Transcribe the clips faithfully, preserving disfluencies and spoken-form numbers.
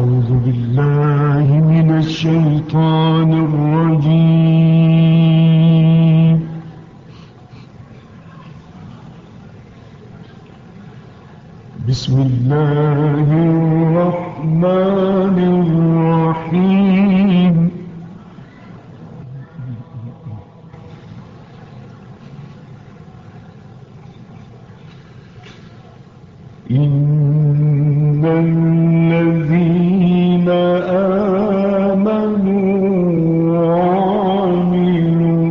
أعوذ بالله من الشيطان الرجيم. بسم الله الرحمن الرحيم. إن الذين آمنوا وعملوا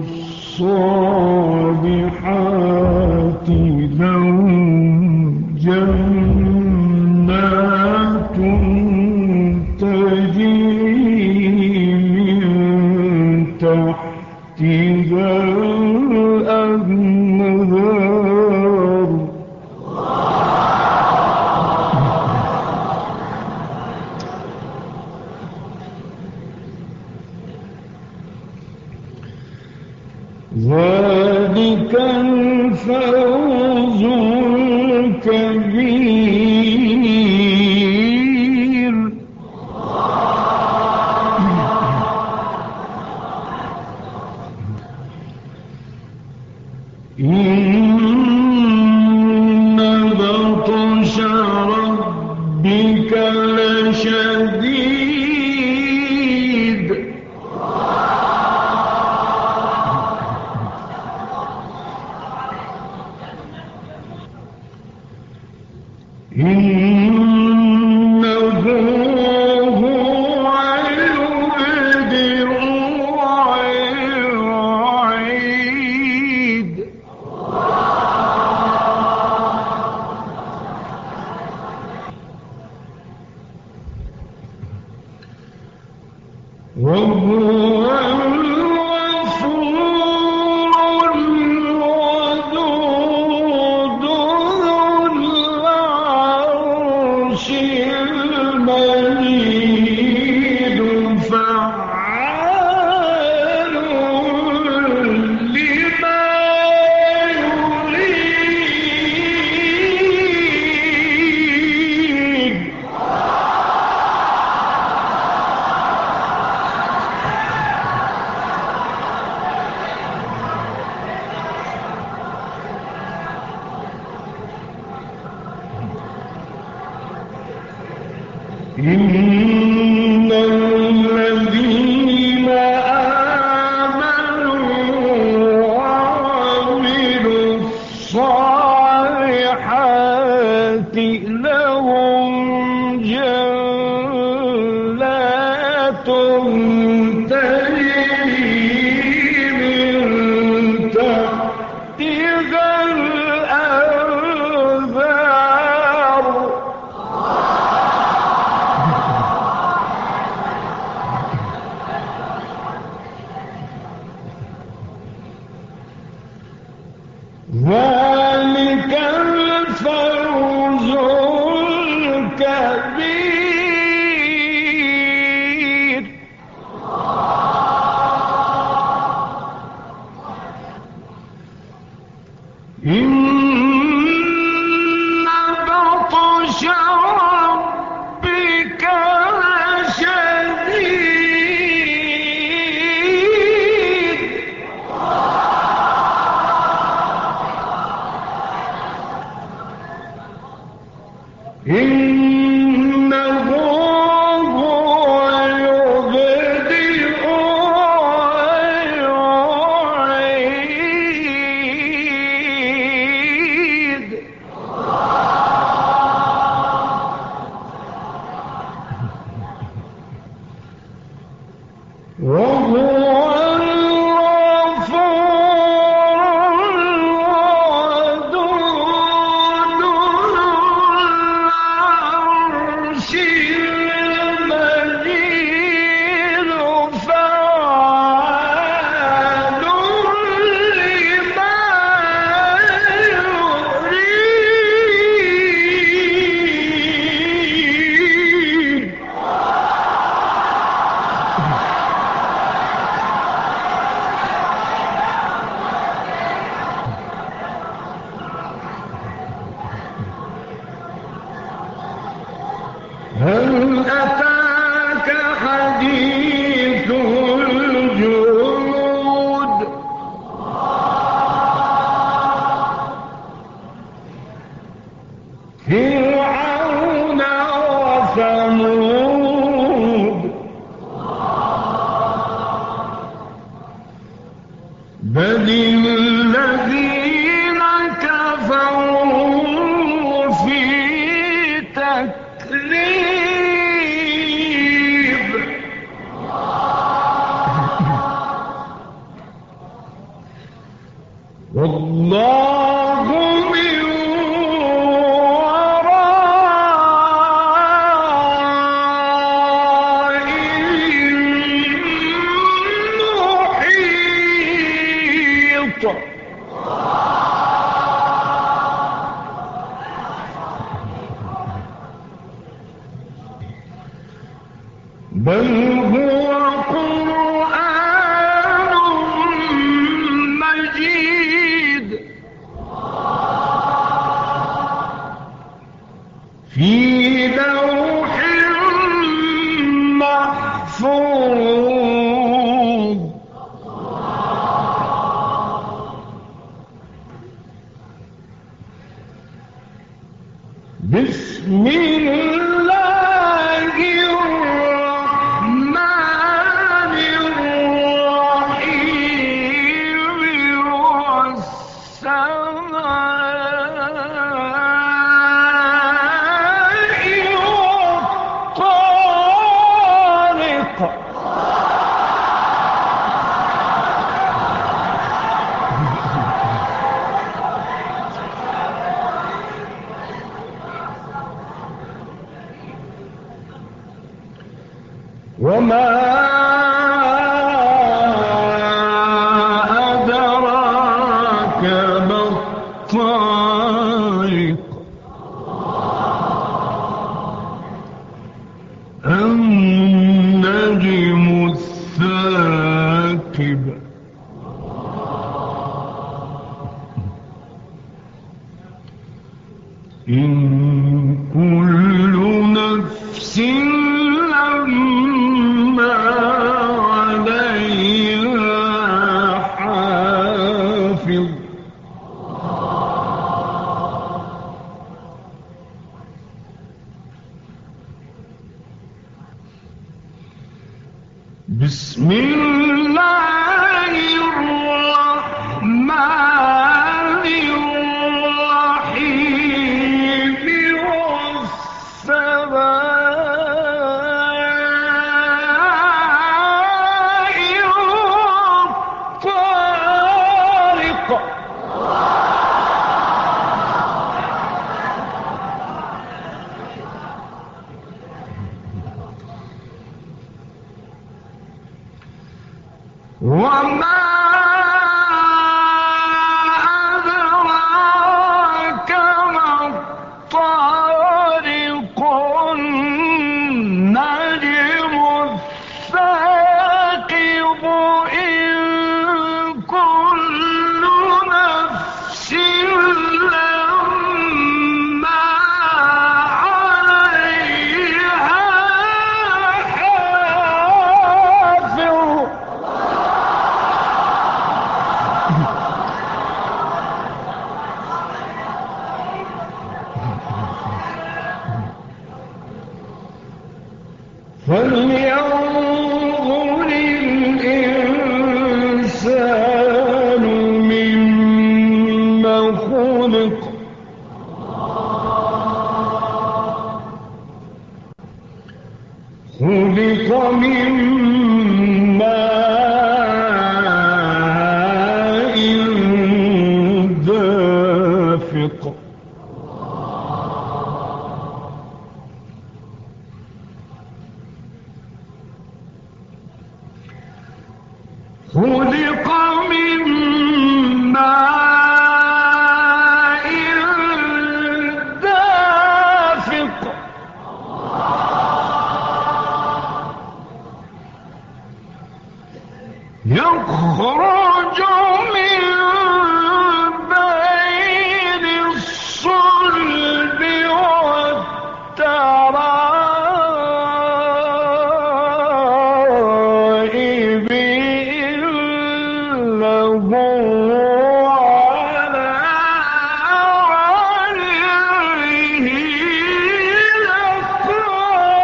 الصالحات لهم جنات تجري من تحتها الأنهار ذلك الفوز الكبير. إن بطش ربك لشديد. إنه هو يبدئ ويعيد. وهو الغفور الودود المجيد فعال لما يريد. إن الذين آمنوا وعملوا الصالحات لهم جنات تجري من تحتها الأنهار ذلك الفوز الكبير. إن بطش ربك لشديد. إنه هو يبدئ ويعيد. وهو هل أتى ثمود بل الذين كفروا في تكذيب والله من ورائهم محيط بل هو قرآن مجيد في لوح محفوظ بسم الله الرحمن الرحيم والسماء والطارق وما أدراك ما الطارق النجم الثاقب إن كل نفس لما عليها حافظ بسم الله الرحمن الرحيم والسماء والطارق وما أدراك ما الطارق النجم الثاقب إن كل نفس لما عليها حافظ فلينظر الإنسان مما خلق خلق من ماء دافق خلق من ماء دافق يخرج من بين الصلب والترائب إنه على وجهه لقادر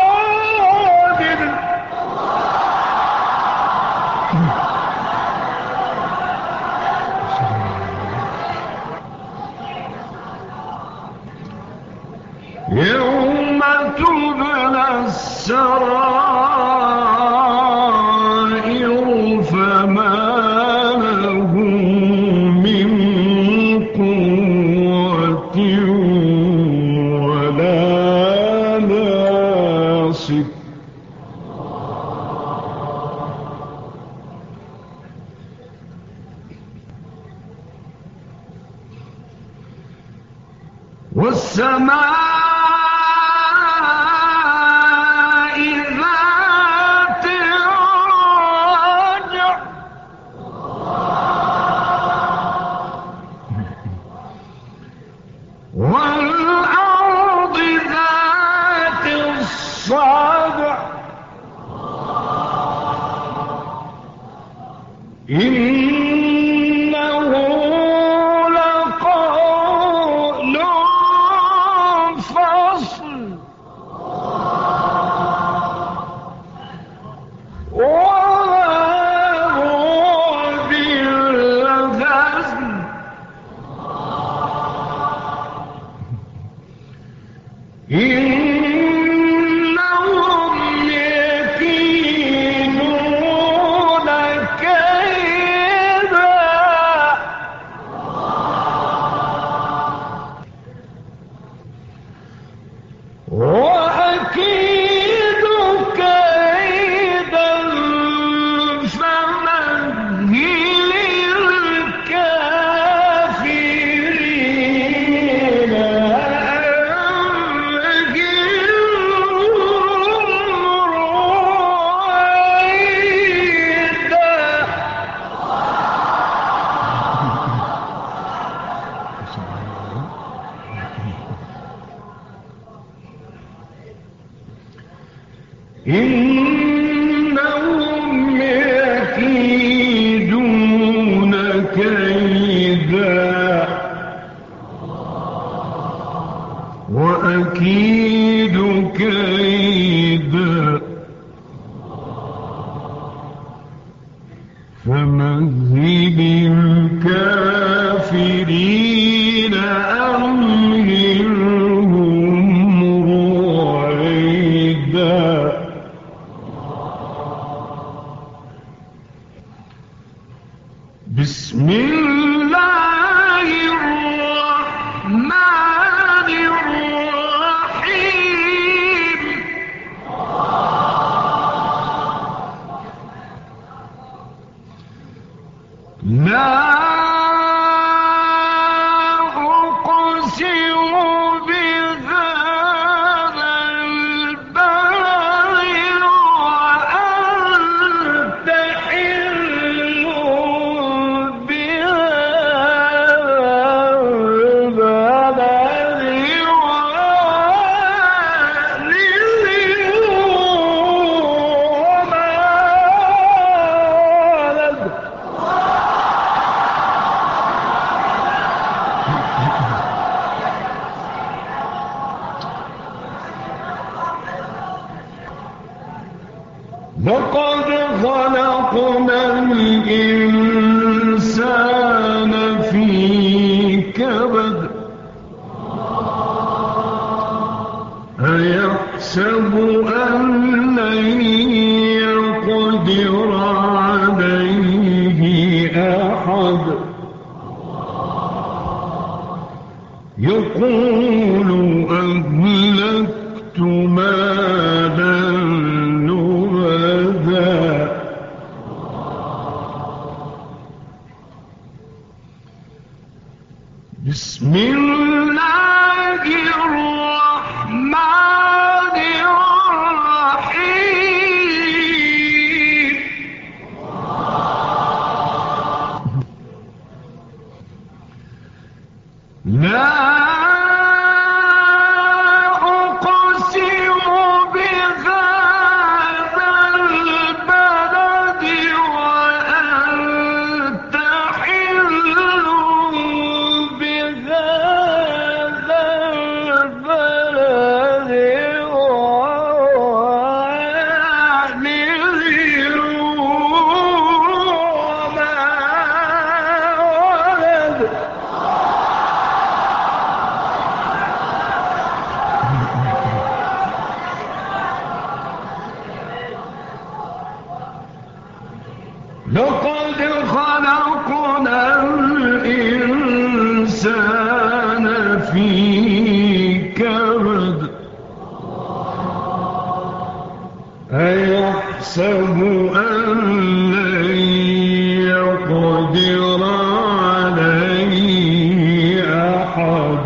السرائر فما له من قوة ولا ناصر والسماء ذات الرجع والأرض ذات الصدع إنه لقول فصل وما هو بالهزل إنهم يكيدون كيدا وأكيد كيدا فمهل الكافرين إنهم يكيدون كيدا وأكيد كيدا فمهل الكافرين أمهلهم رويدا بسم الله الرحمن الرحيم لا أقسم بهذا البلد وأنت حل بهذا البلد ووالد وما ولد لقد خلقنا الإنسان في كبد أيحسب أن لن يقدر عليه أحد يقول أهلكت مالا لبدا بسم الله الرحمن الرحيم لا أقسم بهذا البلد وأنت حل بهذا لقد خلقنا الإنسان في كبد أيحسب أن لن يقدر عليه أحد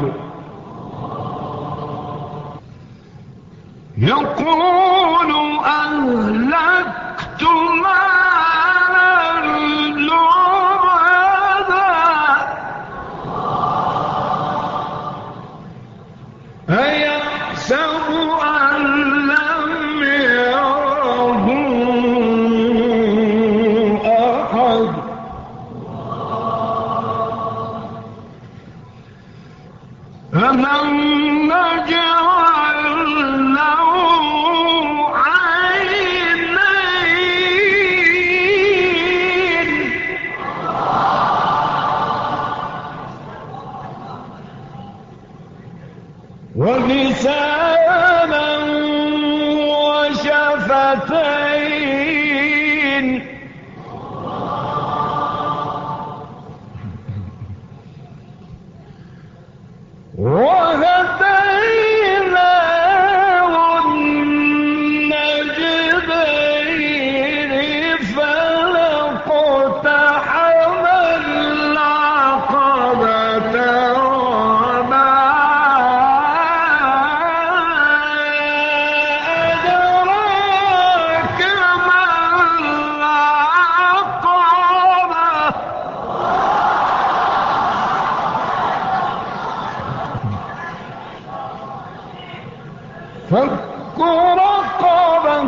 يقول أهلكت مالا لبدا أيحسب أن لم يره أحد ألم نجعل له عينين ولسانا وشفتين وهديناه النجدين فلاقتحم العقبة وما أدراك ما العقبة فك رقبة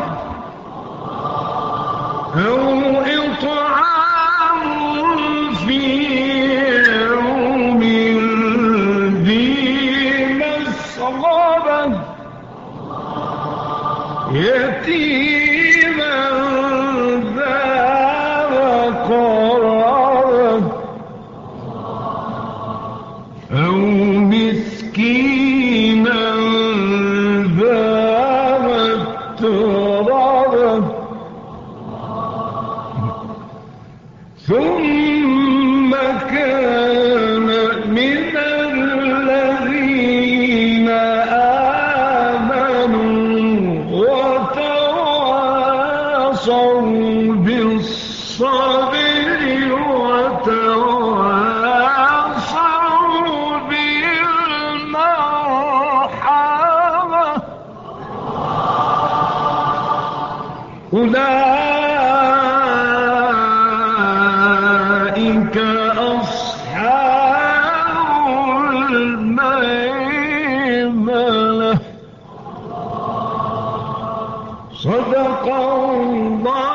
أو إطعام في يوم ذي مسغبة يتيما ذا مقربة أو مسكينا ثم كان من الذين آمنوا وتواصوا بالصبر وتواصوا بالمرحمة أولئك أصحاب الميمنة صدق الله